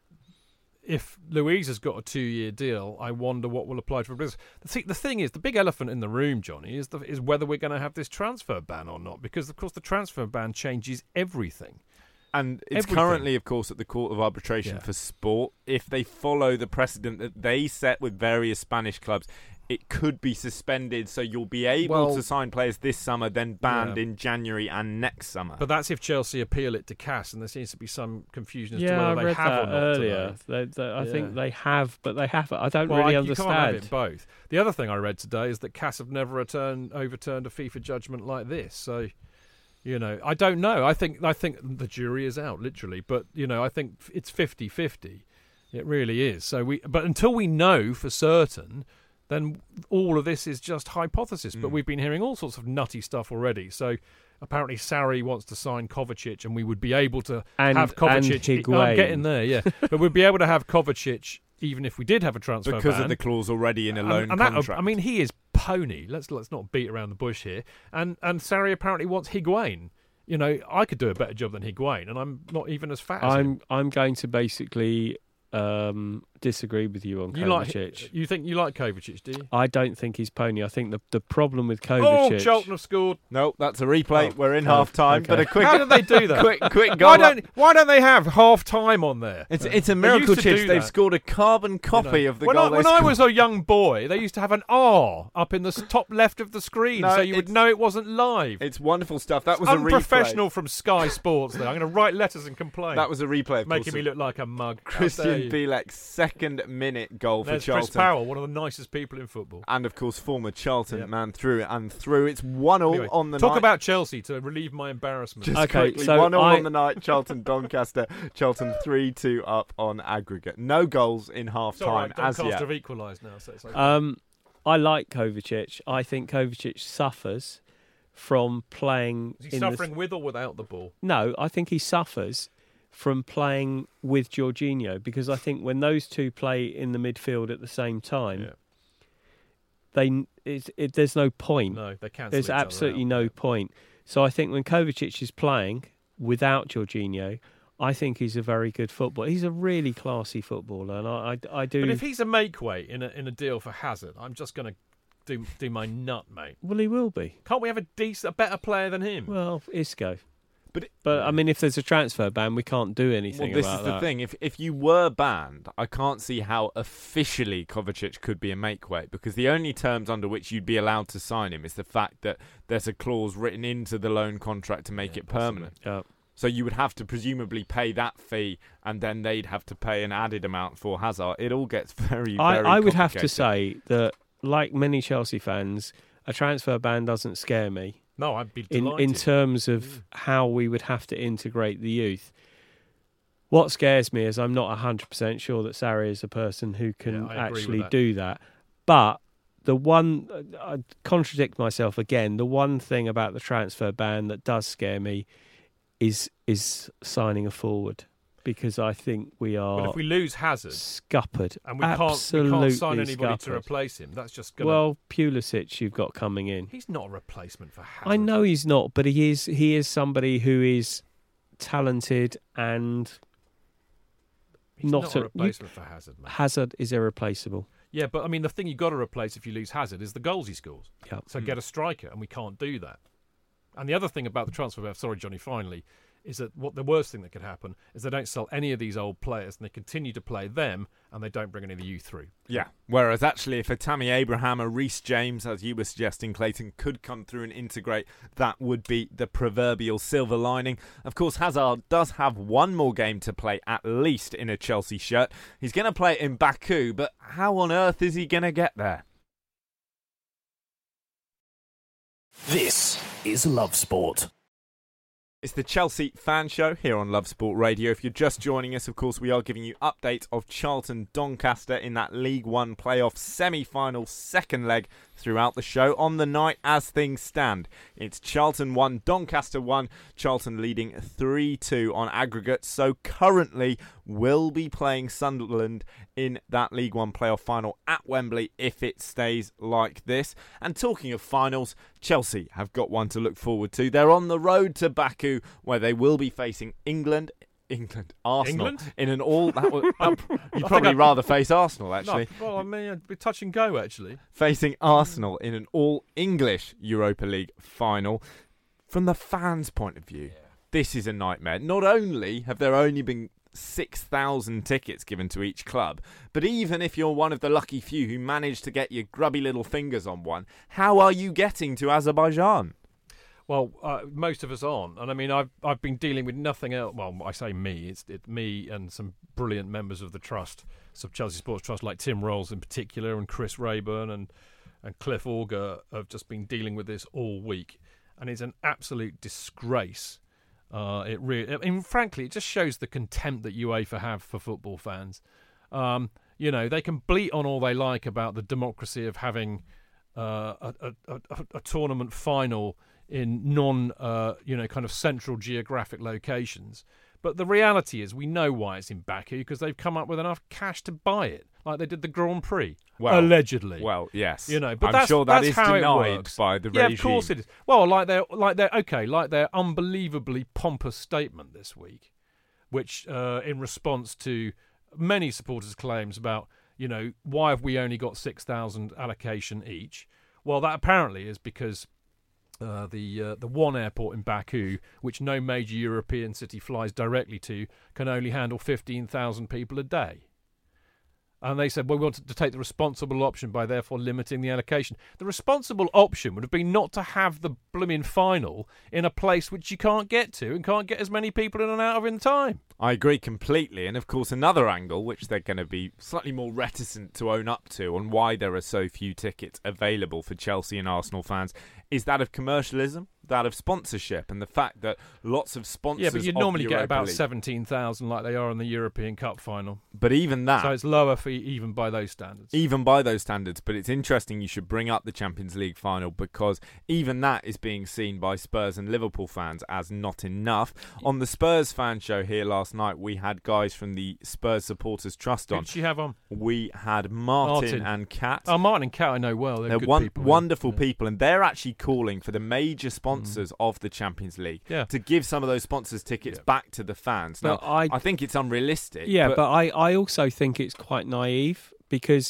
if Louise has got a two-year deal, I wonder what will apply to him. The, th- the thing is, the big elephant in the room, Johnny, is the, is whether we're going to have this transfer ban or not. Because of course, the transfer ban changes everything. And it's Everything. currently, of course, at the Court of Arbitration Yeah. for Sport. If they follow the precedent that they set with various Spanish clubs, it could be suspended, so you'll be able Well, to sign players this summer, then banned yeah. in January and next summer. But that's if Chelsea appeal it to C A S, and there seems to be some confusion as to Yeah, I whether they read have that or not earlier. today. They, they, I Yeah. think they have, but they haven't. I don't Well, really I- understand. You can't have it both. The other thing I read today is that C A S have never returned, overturned a FIFA judgment like this. So, you know, I don't know. I think I think the jury is out, literally. But, you know, I think it's fifty-fifty. It really is. So we, But until we know for certain, then all of this is just hypothesis. But Mm. we've been hearing all sorts of nutty stuff already. So apparently Sarri wants to sign Kovacic, and we would be able to And, have Kovacic. and Oh, I'm Higuain. getting there, yeah. But we'd be able to have Kovacic even if we did have a transfer because ban. of the clause already in a loan and, and that- contract. I mean, he is pony. Let's let's not beat around the bush here. And and Sarri apparently wants Higuain. You know, I could do a better job than Higuain, and I'm not even as fat as him. I'm I'm going to basically um, disagree with you on You Kovacic. like you think you like Kovacic, do you? I don't think he's pony. I think the the problem with Oh, Kovacic. Charlton have scored. no, that's a replay. Oh. We're in Oh, half time, okay. but a quick, How did they do that? quick, quick goal. Why up. don't Why don't they have half time on there? It's it's a They miracle, used to Chich. do They've that. scored a carbon You copy know. of the when goal. I, they when I scored. was a young boy, they used to have an R up in the s- top left of the screen, No, so you would it's- know it wasn't live. It's wonderful stuff. That was a replay. Unprofessional from Sky Sports. There, I'm going to write letters and complain. That was a replay, of making course, me of look like a mug. How dare Christian you. Bielek's second minute goal There's for Chris Charlton. Powell, one of the nicest people in football. And of course, former Charlton Yep. man through and through. It's one all Anyway, on the talk night. about Chelsea to relieve my embarrassment. Just Okay, quickly, so one all I- on the night. Charlton Doncaster. Charlton three two up on aggregate. No goals in half It's all time right, as Doncaster yet. have equalised now, so it's okay. Um, I like Kovacic. I think Kovacic suffers from playing Is he in suffering the. with or without the ball? No, I think he suffers from playing with Jorginho because I think when those two play in the midfield at the same time, Yeah. they it, it, there's no point. No, they cancel There's each other absolutely out. no Yeah. point. So I think when Kovacic is playing without Jorginho, I think he's a very good footballer. He's a really classy footballer, and I, I, I do. But if he's a make weight in a in a deal for Hazard, I'm just going to do do my nut, mate. well, he will be. Can't we have a decent, a better player than him? Well, Isco. But it- But I mean, if there's a transfer ban, we can't do anything Well, this about is the that. thing. If if you were banned, I can't see how officially Kovacic could be a make weight because the only terms under which you'd be allowed to sign him is the fact that there's a clause written into the loan contract to make Yeah, it permanent. Yeah. So you would have to presumably pay that fee, and then they'd have to pay an added amount for Hazard. It all gets very, I, very I would have to complicated. say that, like many Chelsea fans, a transfer ban doesn't scare me no, I'd be in, delighted. in terms of how we would have to integrate the youth. What scares me is I'm not one hundred percent sure that Sarri is a person who can Yeah, I agree with actually that. do that. But the one, I contradict myself again, the one thing about the transfer ban that does scare me is is signing a forward because I think we are But if we lose Hazard scuppered. and we can't, Absolutely we can't sign anybody to scuppered. replace him, that's just going to... Well, Pulisic you've got coming in. He's not a replacement for Hazard. I know he's not, but he is. He is somebody who is talented and He's not not, a- a replacement for Hazard, mate. Hazard is irreplaceable. Yeah, but I mean, the thing you've got to replace if you lose Hazard is the goals he scores. Yeah. So Mm. get a striker, and we can't do that. And the other thing about the transfer, sorry, Johnny, finally, is that what the worst thing that could happen is they don't sell any of these old players and they continue to play them and they don't bring any of the youth through. Yeah. Whereas actually if a Tammy Abraham or Reece James, as you were suggesting, Clayton, could come through and integrate, that would be the proverbial silver lining. Of course, Hazard does have one more game to play at least in a Chelsea shirt. He's going to play it in Baku, but how on earth is he going to get there? This is Love Sport. It's the Chelsea Fan Show here on Love Sport Radio. If you're just joining us, of course, we are giving you updates of Charlton Doncaster in that League One playoff semi-final second leg throughout the show. On the night, as things stand, it's Charlton one, Doncaster one, Charlton leading three two on aggregate. So currently, will be playing Sunderland in that League One playoff final at Wembley if it stays like this. And talking of finals, Chelsea have got one to look forward to. They're on the road to Baku, where they will be facing England. England, Arsenal, England? in an all. That would, you'd probably rather face Arsenal, actually. No, well, I mean, it'd be touch and go, actually. Facing Arsenal in an all-English Europa League final. From the fans' point of view, yeah. This is a nightmare. Not only have there only been six thousand tickets given to each club, but even if you're one of the lucky few who managed to get your grubby little fingers on one, how are you getting to Azerbaijan? Well, uh, most of us aren't, and I mean, I've I've been dealing with nothing else. Well, I say me, it's it, me and some brilliant members of the trust, some Chelsea Sports Trust, like Tim Rolls in particular, and Chris Rayburn and and Cliff Auger have just been dealing with this all week, and it's an absolute disgrace. Uh, it really, I mean, frankly, it just shows the contempt that UEFA have for football fans. Um, you know, they can bleat on all they like about the democracy of having uh, a, a, a, a tournament final in non, uh, you know, kind of central geographic locations. But the reality is we know why it's in Baku, because they've come up with enough cash to buy it, like they did the Grand Prix, well, allegedly. Well, yes. You know, but I'm that's, sure that that's is how denied it works. by the yeah, regime. of course it is. Well, like their, like their, okay, like their unbelievably pompous statement this week, which, uh, in response to many supporters' claims about, you know, why have we only got six thousand allocation each? Well, that apparently is because Uh, the uh, the one airport in Baku, which no major European city flies directly to, can only handle fifteen thousand people a day. And they said, well, we wanted to take the responsible option by therefore limiting the allocation. The responsible option would have been not to have the blooming final in a place which you can't get to and can't get as many people in and out of in time. I agree completely. And of course, another angle, which they're going to be slightly more reticent to own up to on why there are so few tickets available for Chelsea and Arsenal fans, is that of commercialism, that of sponsorship, and the fact that lots of sponsors. Yeah, but you of normally the get Europa about League, seventeen thousand like they are in the European Cup final. But even that. So it's lower for even by those standards. Even by those standards. But it's interesting you should bring up the Champions League final, because even that is being seen by Spurs and Liverpool fans as not enough. On the Spurs fan show here last night, we had guys from the Spurs Supporters Trust on. Who did you have on? We had Martin, Martin. and Kat. Oh, Martin and Kat I know well. They're, They're good one, people. wonderful yeah. people, and they're actually calling for the major sponsors mm. of the Champions League yeah. to give some of those sponsors tickets yeah. back to the fans. Now, But I, I think it's unrealistic. Yeah, but, but I, I also think it's quite naive, because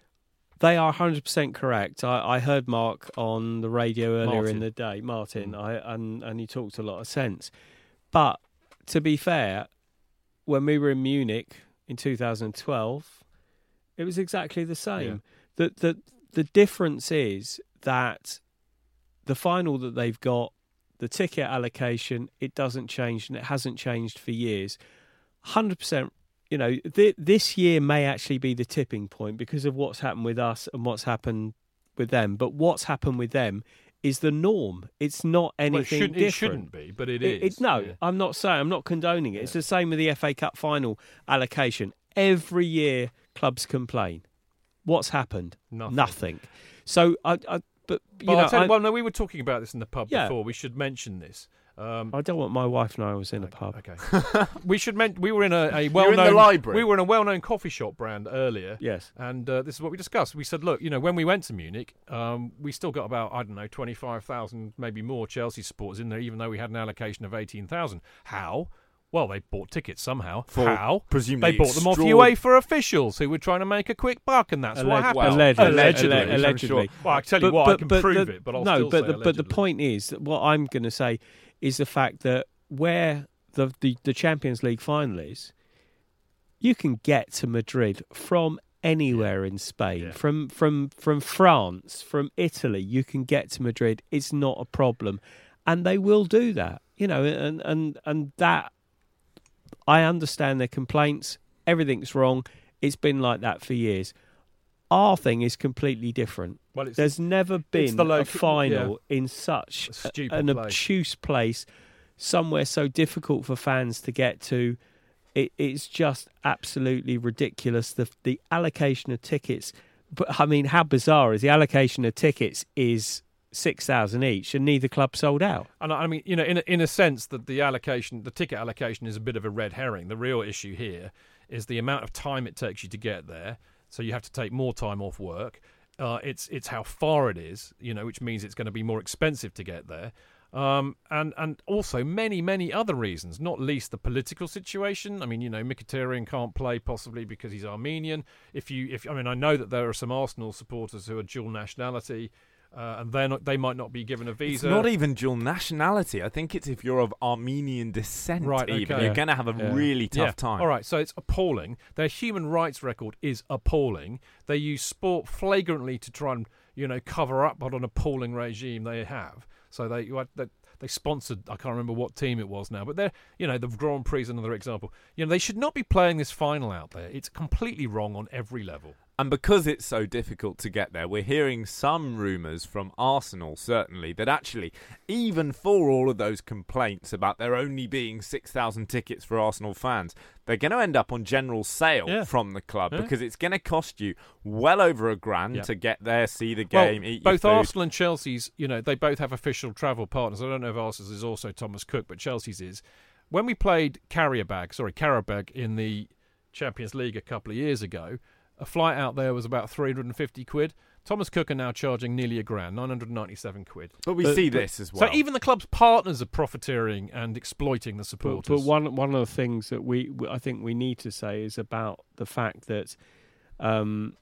they are one hundred percent correct. I, I heard Mark on the radio earlier Martin. in the day, Martin, Mm. I, and, and he talked a lot of sense. But to be fair, when we were in Munich in two thousand twelve, it was exactly the same. Yeah. The, the, the difference is that the final that they've got, the ticket allocation, it doesn't change, and it hasn't changed for years. one hundred percent, you know, th- this year may actually be the tipping point because of what's happened with us and what's happened with them. But what's happened with them is the norm. It's not anything well, it shouldn't, different. It shouldn't be, but it, it is. It, no, yeah. I'm not saying, I'm not condoning it. Yeah. It's the same with the F A Cup final allocation. Every year, clubs complain. What's happened? Nothing. Nothing. So, I, I but you well, know, I'll tell you, I, well, no, we were talking about this in the pub Yeah. before. We should mention this. Um, I don't want my wife to know I was in a okay, pub. Okay. we should men- We were in a, a You're well-known in the library. We were in a well-known coffee shop brand earlier. Yes. And uh, this is what we discussed. We said, look, you know, when we went to Munich, um, we still got about I don't know twenty-five thousand, maybe more Chelsea supporters in there, even though we had an allocation of eighteen thousand. How? Well, they bought tickets somehow. For How? presumably They bought them off extraord- UEFA officials who were trying to make a quick buck, and that's Alleg- what happened. well, allegedly, allegedly, allegedly, I'm allegedly. sure. Well, I tell you what, I can prove the, it, but I'll no, still but say the, but the allegedly. point is that what I'm going to say is the fact that where the, the the Champions League final is, you can get to Madrid from anywhere in Spain, Yeah. from from from France, from Italy. You can get to Madrid. It's not a problem, and they will do that. You know, and and and that. I understand their complaints. Everything's wrong. It's been like that for years. Our thing is completely different. Well, it's, There's never been the a loc- final in such A stupid an place. obtuse place, somewhere so difficult for fans to get to. It, it's just absolutely ridiculous. The the allocation of tickets, but I mean, how bizarre is the allocation of tickets is six thousand each, and neither club sold out. And I mean, you know, in a, in a sense, that the allocation, the ticket allocation, is a bit of a red herring. The real issue here is the amount of time it takes you to get there. So you have to take more time off work. Uh, it's it's how far it is, you know, which means it's going to be more expensive to get there. Um, and and also many many other reasons, not least the political situation. I mean, you know, Mkhitaryan can't play possibly because he's Armenian. If you if I mean, I know that there are some Arsenal supporters who are dual nationality. Uh, and they're not, they might not be given a visa. It's not even dual nationality. I think it's if you're of Armenian descent, Right, even. okay. You're going to have a Yeah. really tough Yeah. time. All right, so it's appalling. Their human rights record is appalling. They use sport flagrantly to try and, you know, cover up what an appalling regime they have. So they they, they sponsored, I can't remember what team it was now, but they're, you know, the Grand Prix is another example. You know, they should not be playing this final out there. It's completely wrong on every level. And because it's so difficult to get there, we're hearing some rumours from Arsenal, certainly, that actually, even for all of those complaints about there only being six thousand tickets for Arsenal fans, they're going to end up on general sale Yeah. from the club Yeah. because it's going to cost you well over a grand Yeah. to get there, see the game, well, eat both your food. Arsenal and Chelsea's, you know, they both have official travel partners. I don't know if Arsenal's is also Thomas Cook, but Chelsea's is. When we played Karabag, sorry, Karabag in the Champions League a couple of years ago, a flight out there was about three hundred fifty quid. Thomas Cook are now charging nearly a grand, nine hundred ninety-seven quid. But we But- see but- this as well. So even the club's partners are profiteering and exploiting the But, supporters. but one one of the things that we I think we need to say is about the fact that um,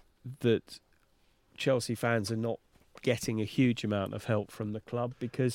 that Chelsea fans are not getting a huge amount of help from the club because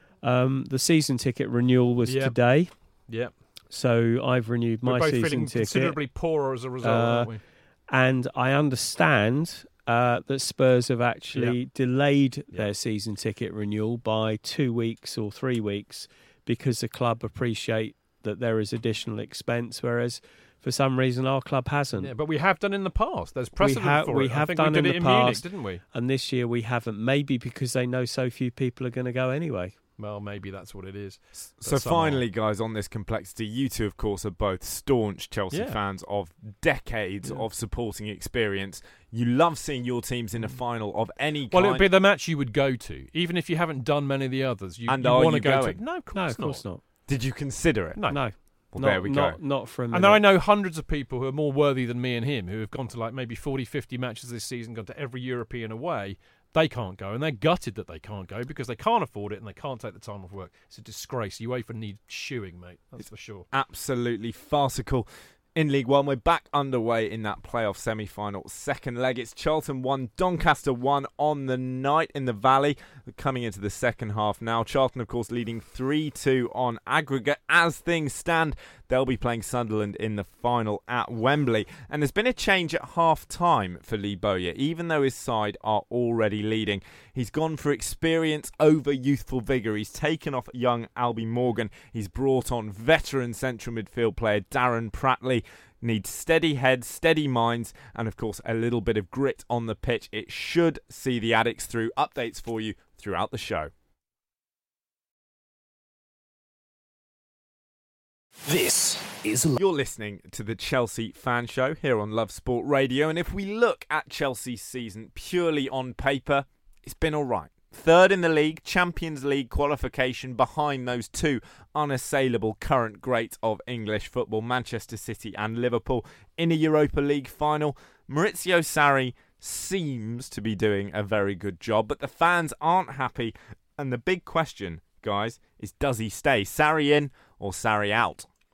um, the season ticket renewal was Yep. today. yeah, So I've renewed my we're both season feeling ticket, considerably poorer as a result, Uh, aren't we? and I understand uh, that Spurs have actually delayed Yeah. their season ticket renewal by two weeks or three weeks because the club appreciate that there is additional expense, whereas for some reason our club hasn't. Yeah, but we have done in the past. There's precedent ha- for we it. I have think done we did in it the in past. Munich, didn't we? And this year we haven't, maybe because they know so few people are going to go anyway. Well, maybe that's what it is. So But somehow- finally, guys, on this complexity, you two, of course, are both staunch Chelsea Yeah. fans of decades Yeah. of supporting experience. You love seeing your teams in a final of any Well, kind. it would be the match you would go to, even if you haven't done many of the others. You, And you are want you to go going? to. No, of course No, of not. course not. Did you consider it? No. No. Well, not, there we not, go. Not for a minute. And I know hundreds of people who are more worthy than me and him who have gone to like maybe forty, fifty matches this season, gone to every European away. They can't go, and they're gutted that they can't go because they can't afford it and they can't take the time off work. It's a disgrace. UEFA need shoeing, mate. That's for sure. Absolutely farcical. In League One, we're back underway in that playoff semi-final second leg. It's Charlton one, Doncaster one on the night in the Valley. We're coming into the second half now. Charlton, of course, leading three two on aggregate. As things stand, they'll be playing Sunderland in the final at Wembley. And there's been a change at half-time for Lee Bowyer, even though his side are already leading. He's gone for experience over youthful vigour. He's taken off young Albie Morgan. He's brought on veteran central midfield player Darren Pratley. Needs steady heads, steady minds, and of course a little bit of grit on the pitch. It should see the Addicts through. Updates for you throughout the show. This is You're listening to the Chelsea Fan Show here on Love Sport Radio, and if we look at Chelsea's season purely on paper, it's been all right. Third in the league, Champions League qualification behind those two unassailable current greats of English football, Manchester City and Liverpool, in a Europa League final. Maurizio Sarri seems to be doing a very good job, but the fans aren't happy, and the big question, guys, is does he stay? Sarri in or Sarri out?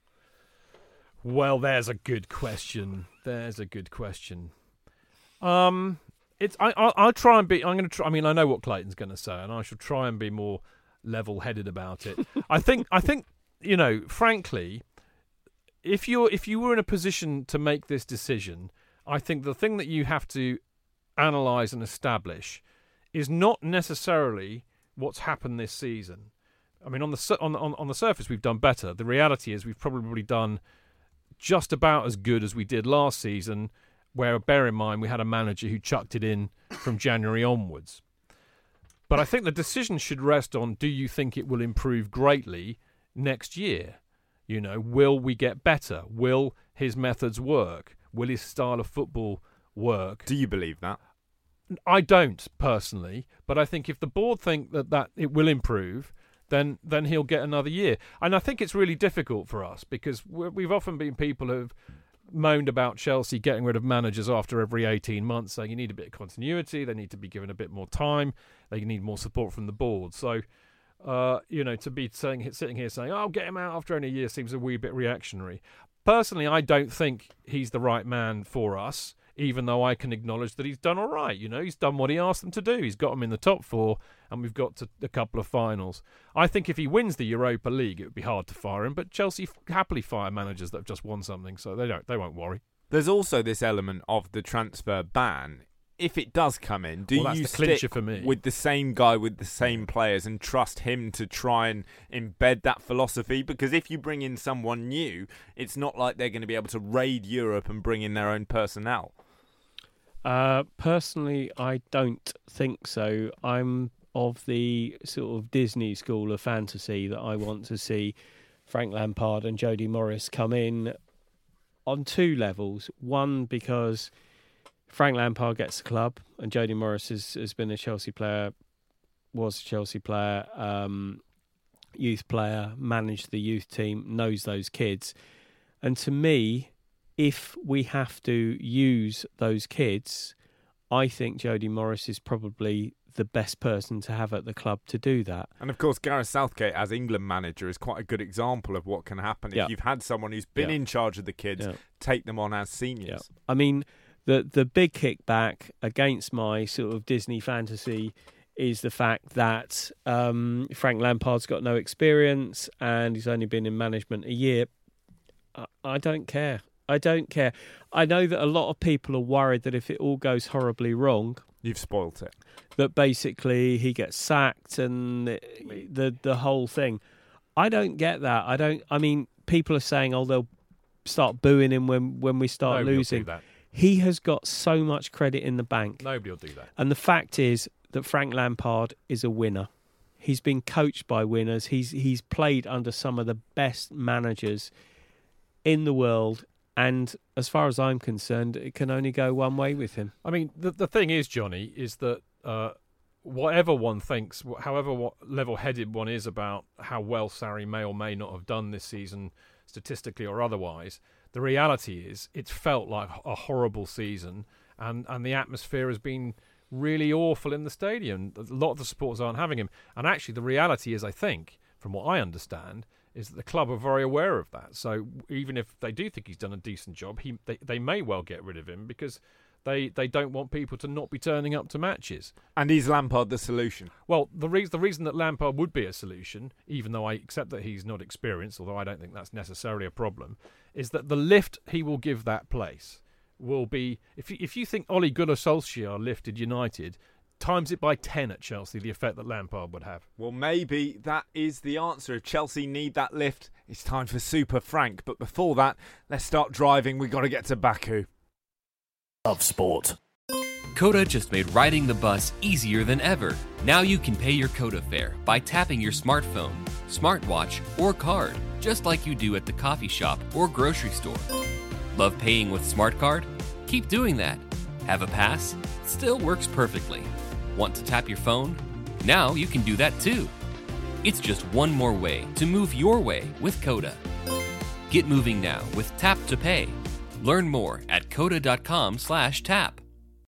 Well, there's a good question. There's a good question. Um, it's I I'll, I'll try and be. I'm going to try. I mean, I know what Clayton's going to say, and I shall try and be more level-headed about it. I think. I think you know. Frankly, if you're if you were in a position to make this decision, I think the thing that you have to analyse and establish is not necessarily what's happened this season. I mean, on the on on on the surface, we've done better. The reality is, we've probably done just about as good as we did last season, where, bear in mind, we had a manager who chucked it in from January onwards. But I think the decision should rest on, do you think it will improve greatly next year? You know, will we get better? Will his methods work? Will his style of football work? Do you believe that? I don't, personally, but I think if the board think that, that it will improve, then then he'll get another year. And I think it's really difficult for us, because we're, we've often been people who've moaned about Chelsea getting rid of managers after every eighteen months, saying you need a bit of continuity, they need to be given a bit more time, they need more support from the board. So, uh, you know, to be saying, sitting here saying, oh, I'll get him out after only a year seems a wee bit reactionary. Personally, I don't think he's the right man for us, even though I can acknowledge that he's done all right. You know, he's done what he asked them to do. He's got them in the top four, and we've got to a couple of finals. I think if he wins the Europa League, it would be hard to fire him, but Chelsea happily fire managers that have just won something, so they don't, they won't worry. There's also this element of the transfer ban. If it does come in, do well, that's you the clincher stick for me. with the same guy with the same players and trust him to try and embed that philosophy? Because if you bring in someone new, it's not like they're going to be able to raid Europe and bring in their own personnel. Uh, personally, I don't think so. I'm of the sort of Disney school of fantasy that I want to see Frank Lampard and Jody Morris come in on two levels. One, because Frank Lampard gets the club, and Jody Morris has, has been a Chelsea player, was a Chelsea player, um, youth player, managed the youth team, knows those kids. And to me, if we have to use those kids, I think Jody Morris is probably the best person to have at the club to do that. And of course, Gareth Southgate as England manager is quite a good example of what can happen if yeah. you've had someone who's been yeah. in charge of the kids, yeah. take them on as seniors. Yeah. I mean, the the big kickback against my sort of Disney fantasy is the fact that um, Frank Lampard's got no experience and he's only been in management a year. I, I don't care. I don't care. I know that a lot of people are worried that if it all goes horribly wrong, you've spoilt it. That basically he gets sacked and the, the the whole thing. I don't get that. I don't. I mean, people are saying, "Oh, they'll start booing him when when we start Nobody losing." will do that. He has got so much credit in the bank. Nobody will do that. And the fact is that Frank Lampard is a winner. He's been coached by winners. He's he's played under some of the best managers in the world. And as far as I'm concerned, it can only go one way with him. I mean, the the thing is, Johnny, is that uh, whatever one thinks, however what level-headed one is about how well Sarri may or may not have done this season, statistically or otherwise, the reality is it's felt like a horrible season, and, and the atmosphere has been really awful in the stadium. A lot of the supporters aren't having him. And actually, the reality is, I think, from what I understand, is that the club are very aware of that. So even if they do think he's done a decent job, he they, they may well get rid of him because they, they don't want people to not be turning up to matches. And is Lampard the solution? Well, the, re- the reason that Lampard would be a solution, even though I accept that he's not experienced, although I don't think that's necessarily a problem, is that the lift he will give that place will be... If you, if you think Ole Gunnar Solskjaer lifted United... times it by ten at Chelsea, the effect that Lampard would have. Well, maybe that is the answer. If Chelsea need that lift, it's time for Super Frank. But before that, let's start driving. We've got to get to Baku. Love Sport. Coda just made riding the bus easier than ever. Now you can pay your Coda fare by tapping your smartphone, smartwatch, or card, just like you do at the coffee shop or grocery store. Love paying with Smart Card? Keep doing that. Have a pass? Still works perfectly. Want to tap your phone? Now you can do that too. It's just one more way to move your way with Coda. Get moving now with Tap to Pay. Learn more at coda dot com slash tap.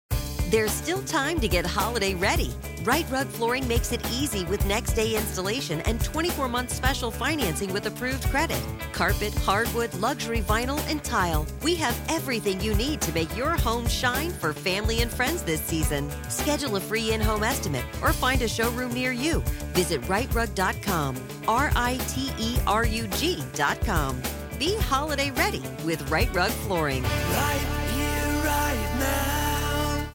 There's still time to get holiday ready. Right Rug Flooring makes it easy with next day installation and twenty-four month special financing with approved credit. Carpet, hardwood, luxury vinyl, and tile. We have everything you need to make your home shine for family and friends this season. Schedule a free in-home estimate or find a showroom near you. Visit right rug dot com. R I T E R U G dot com. Be holiday ready with Right Rug Flooring. Right